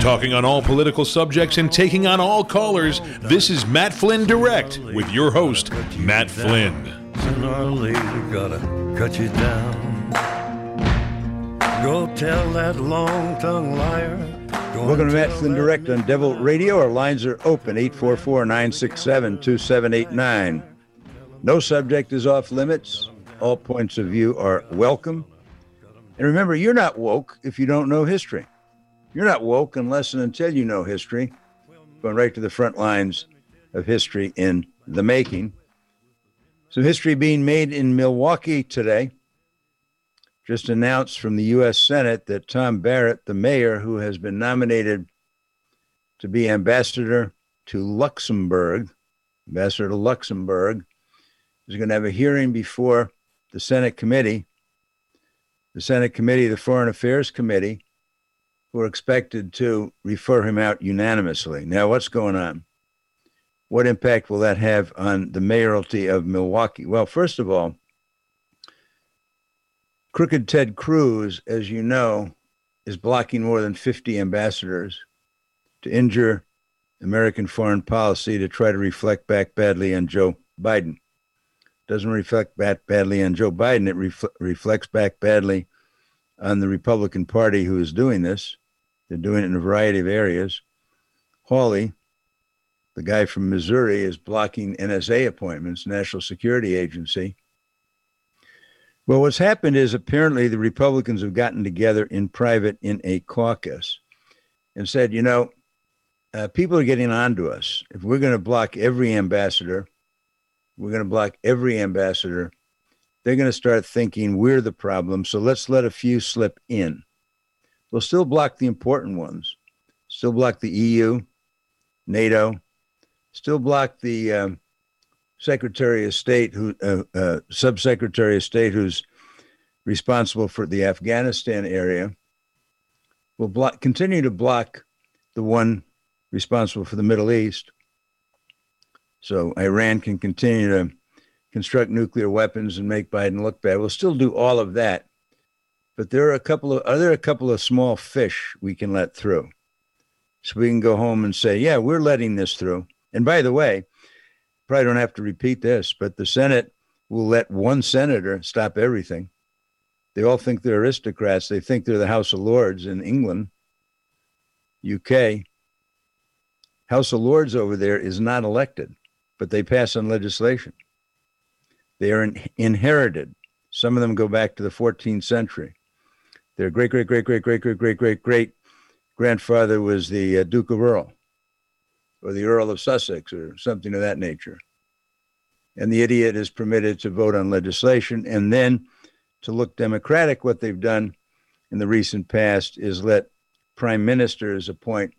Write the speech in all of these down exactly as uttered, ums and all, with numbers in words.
Talking on all political subjects and taking on all callers, this is Matt Flynn Direct with your host, Matt Flynn. Sooner or later, gotta cut you down. Go tell that long-tongued liar. Welcome to Matt Flynn Direct on Devil Radio. Our lines are open, eight four four, nine six seven, two seven eight nine. No subject is off limits. All points of view are welcome. And remember, you're not woke if you don't know history. You're not woke unless and until you know history. Going right to the front lines of history in the making. So history being made in Milwaukee today. Just announced from the U S Senate that Tom Barrett, the mayor who has been nominated to be ambassador to Luxembourg, ambassador to Luxembourg, is going to have a hearing before the Senate committee, the Senate committee, the Foreign Affairs Committee, who are expected to refer him out unanimously. Now, what's going on? What impact will that have on the mayoralty of Milwaukee? Well, first of all, Crooked Ted Cruz, as you know, is blocking more than fifty ambassadors to injure American foreign policy to try to reflect back badly on Joe Biden. Doesn't reflect back badly on Joe Biden. It refl- reflects back badly on the Republican Party who is doing this. They're doing it in a variety of areas. Hawley, the guy from Missouri, is blocking N S A appointments, National Security Agency. Well, what's happened is apparently the Republicans have gotten together in private in a caucus and said, you know, uh, people are getting on to us. If we're going to block every ambassador, we're going to block every ambassador, they're going to start thinking we're the problem, so let's let a few slip in. We'll still block the important ones, still block the E U, NATO, still block the um, Secretary of State, who uh, uh, Subsecretary of State, who's responsible for the Afghanistan area. We'll block, continue to block the one responsible for the Middle East, so Iran can continue to construct nuclear weapons and make Biden look bad. We'll still do all of that, but there are a couple of are there a couple of small fish we can let through, so we can go home and say, yeah, we're letting this through. And by the way, probably don't have to repeat this, but the Senate will let one senator stop everything. They all think they're aristocrats. They think they're the House of Lords in England, U K. House of Lords over there is not elected, but they pass on legislation. They are in, inherited. Some of them go back to the fourteenth century. Their great, great, great, great, great, great, great, great, great grandfather was the uh, Duke of Earl, or the Earl of Sussex, or something of that nature. And the idiot is permitted to vote on legislation, and then to look democratic. What they've done in the recent past is let prime ministers appoint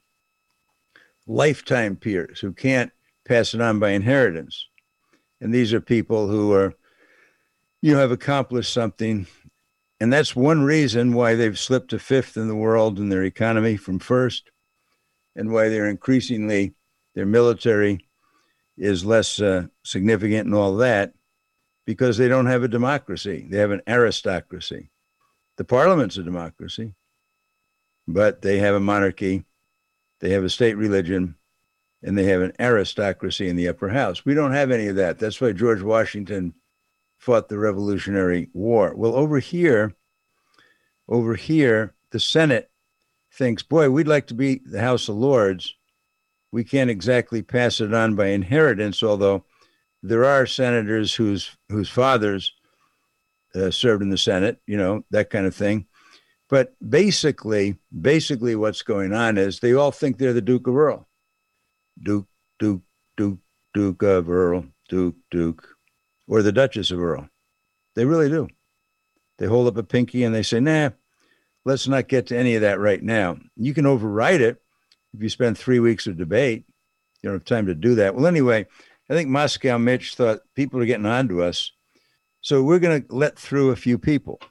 lifetime peers who can't pass it on by inheritance. And these are people who are, you know, have accomplished something. And that's one reason why they've slipped to fifth in the world in their economy from first, and why they're increasingly, their military is less uh, significant and all that, because they don't have a democracy. They have an aristocracy. The parliament's a democracy, but they have a monarchy, they have a state religion, and they have an aristocracy in the upper house. We don't have any of that. That's why George Washington fought the Revolutionary War. Well, over here, over here, the Senate thinks, boy, we'd like to be the House of Lords. We can't exactly pass it on by inheritance, although there are senators whose whose fathers uh, served in the Senate, you know, that kind of thing. But basically, basically what's going on is they all think they're the Duke of Earl. Duke, Duke, Duke, Duke of Earl, Duke, Duke, or the Duchess of Earl. They really do. They hold up a pinky and they say, nah, let's not get to any of that right now. You can override it if you spend three weeks of debate. You don't have time to do that. Well, anyway, I think Moscow Mitch thought people are getting on to us, so we're going to let through a few people.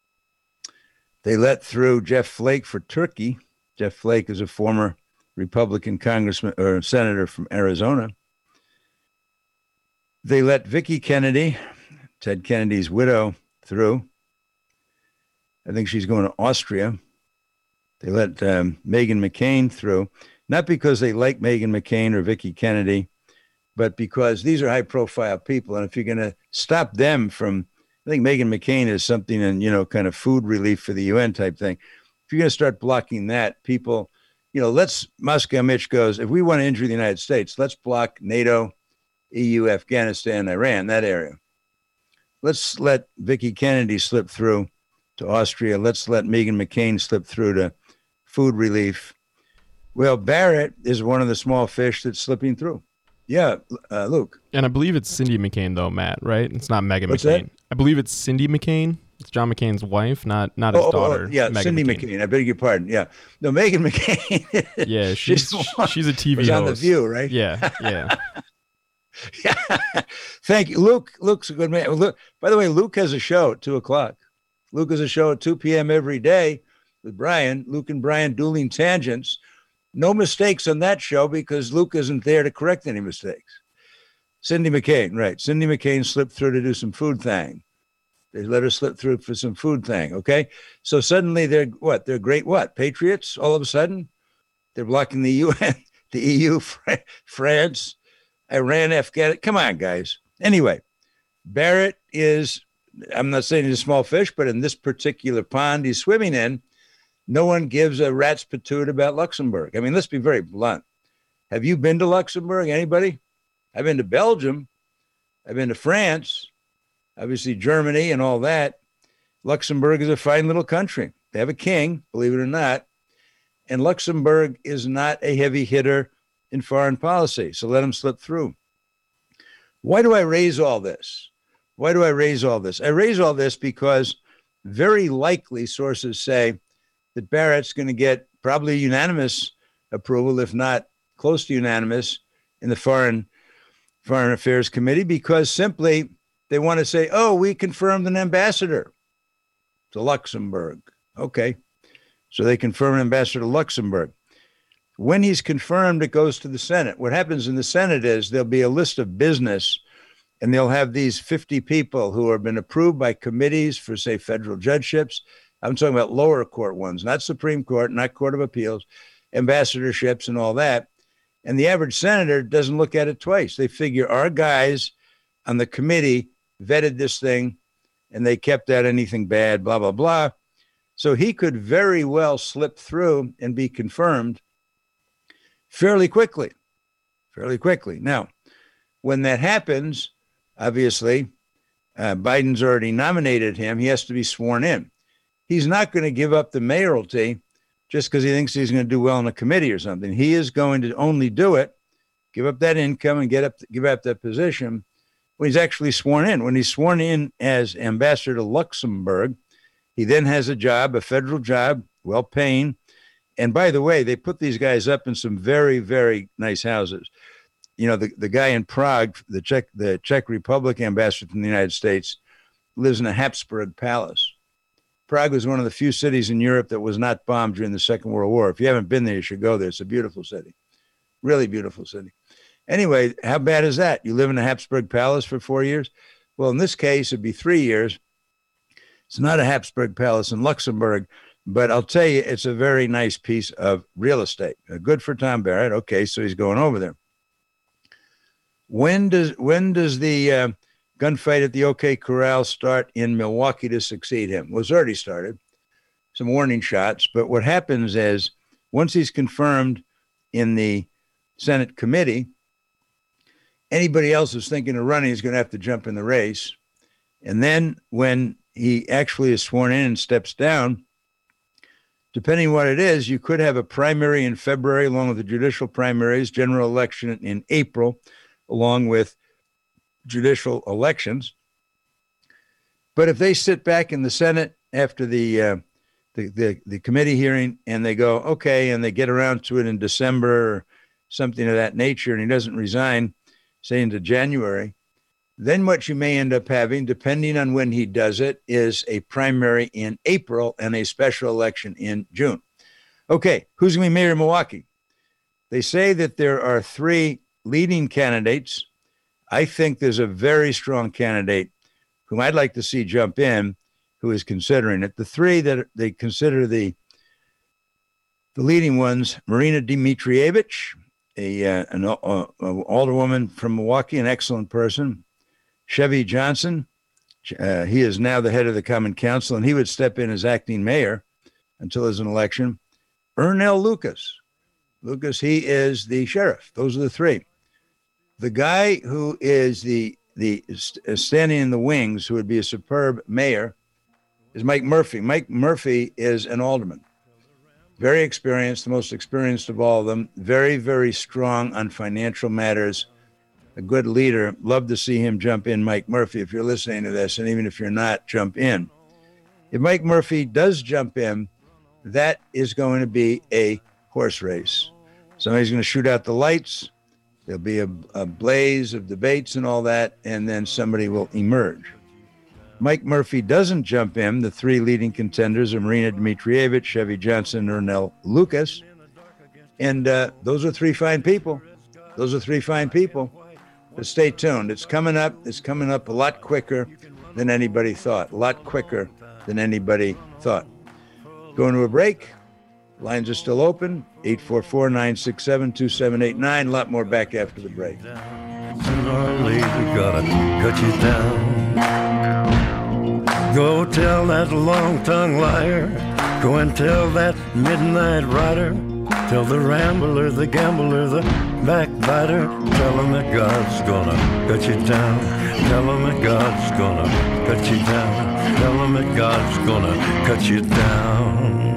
They let through Jeff Flake for Turkey. Jeff Flake is a former Republican congressman or senator from Arizona. They let Vicky Kennedy, Ted Kennedy's widow, through. I think she's going to Austria. They let um, Meghan McCain through, not because they like Meghan McCain or Vicky Kennedy, but because these are high-profile people. And if you're going to stop them from, I think Meghan McCain is something in, you know, kind of food relief for the U N type thing. If you're going to start blocking that, people, you know, let's, Moscow Mitch goes, if we want to injure the United States, let's block NATO, E U, Afghanistan, Iran, that area. Let's let Vicky Kennedy slip through to Austria. Let's let Meghan McCain slip through to food relief. Well, Barrett is one of the small fish that's slipping through. Yeah, uh, Luke. And I believe it's Cindy McCain, though, Matt, right? It's not Meghan What's McCain. That? I believe it's Cindy McCain. It's John McCain's wife, not not his oh, daughter. Oh, yeah, Meghan Cindy McCain. McCain. I beg your pardon. Yeah. No, Meghan McCain. Yeah, she's she's, she's a T V was host. on The View, right? Yeah, yeah. Yeah. Thank you. Luke, Luke's a good man. Luke, by the way, Luke has a show at two o'clock. Luke has a show at two p.m. every day with Brian. Luke and Brian dueling tangents. No mistakes on that show because Luke isn't there to correct any mistakes. Cindy McCain, right. Cindy McCain slipped through to do some food thing. They let her slip through for some food thing, okay? So suddenly they're what? They're great what? Patriots all of a sudden? They're blocking the U N, the E U, France, Iran, Afghanistan. Come on, guys. Anyway, Barrett is, I'm not saying he's a small fish, but in this particular pond he's swimming in, no one gives a rat's patoot about Luxembourg. I mean, let's be very blunt. Have you been to Luxembourg? Anybody? I've been to Belgium. I've been to France, obviously Germany and all that. Luxembourg is a fine little country. They have a king, believe it or not. And Luxembourg is not a heavy hitter in foreign policy. So let them slip through. Why do I raise all this? Why do I raise all this? I raise all this because very likely sources say that Barrett's going to get probably unanimous approval, if not close to unanimous, in the Foreign Foreign Affairs Committee, because simply they want to say, oh, we confirmed an ambassador to Luxembourg. Okay. So they confirm an ambassador to Luxembourg. When he's confirmed, it goes to the Senate. What happens in the Senate is there'll be a list of business, and they'll have these fifty people who have been approved by committees for, say, federal judgeships. I'm talking about lower court ones, not Supreme Court, not Court of Appeals, ambassadorships and all that. And the average senator doesn't look at it twice. They figure our guys on the committee vetted this thing and they kept out anything bad, blah, blah, blah. So he could very well slip through and be confirmed fairly quickly, fairly quickly. Now, when that happens, obviously, uh, Biden's already nominated him. He has to be sworn in. He's not going to give up the mayoralty just because he thinks he's going to do well in a committee or something. He is going to only do it, give up that income and get up, give up that position when he's actually sworn in. When he's sworn in as ambassador to Luxembourg, he then has a job, a federal job, well-paying. And by the way, they put these guys up in some very, very nice houses. You know, the, the guy in Prague, the Czech, the Czech Republic ambassador from the United States, lives in a Habsburg palace. Prague was one of the few cities in Europe that was not bombed during the Second World War. If you haven't been there, you should go there. It's a beautiful city, really beautiful city. Anyway, how bad is that? You live in a Habsburg palace for four years? Well, in this case, it'd be three years. It's not a Habsburg palace in Luxembourg, but I'll tell you, it's a very nice piece of real estate. Good for Tom Barrett. Okay, so he's going over there. When does when does the uh, gunfight at the OK Corral start in Milwaukee to succeed him? Well, it's already started. Some warning shots. But what happens is once he's confirmed in the Senate committee, anybody else who's thinking of running is going to have to jump in the race. And then when he actually is sworn in and steps down, depending on what it is, you could have a primary in February along with the judicial primaries, general election in April, along with judicial elections. But if they sit back in the Senate after the, uh, the the the committee hearing and they go, okay, and they get around to it in December or something of that nature, and he doesn't resign, say into January, then what you may end up having, depending on when he does it, is a primary in April and a special election in June. Okay, who's going to be mayor of Milwaukee? They say that there are three leading candidates. I think there's a very strong candidate whom I'd like to see jump in who is considering it. The three that they consider the The leading ones, Marina Dmitrievich, a, uh, an uh, uh, alderwoman from Milwaukee, an excellent person. Chevy Johnson, uh, he is now the head of the Common Council, and he would step in as acting mayor until there's an election. Ernell Lucas. Lucas, he is the sheriff. Those are the three. The guy who is the, the standing in the wings, who would be a superb mayor, is Mike Murphy. Mike Murphy is an alderman. Very experienced, the most experienced of all of them. Very, very strong on financial matters. A good leader. Love to see him jump in, Mike Murphy, if you're listening to this, and even if you're not, jump in. If Mike Murphy does jump in, that is going to be a horse race. Somebody's going to shoot out the lights. There'll be a, a blaze of debates and all that, and then somebody will emerge. Mike Murphy doesn't jump in. The three leading contenders are Marina Dmitrievich, Chevy Johnson, and Ernell Lucas. And uh, those are three fine people. Those are three fine people. But stay tuned. It's coming up. It's coming up a lot quicker than anybody thought. A lot quicker than anybody thought. Going to a break. Lines are still open. eight four four, nine six seven, two seven eight nine. A lot more back after the break. Sooner or later, gotta cut you down. Go tell that long-tongued liar. Go and tell that midnight rider. Tell the rambler, the gambler, the backbiter. Tell him that God's gonna cut you down. Tell him that God's gonna cut you down. Tell him that God's gonna cut you down.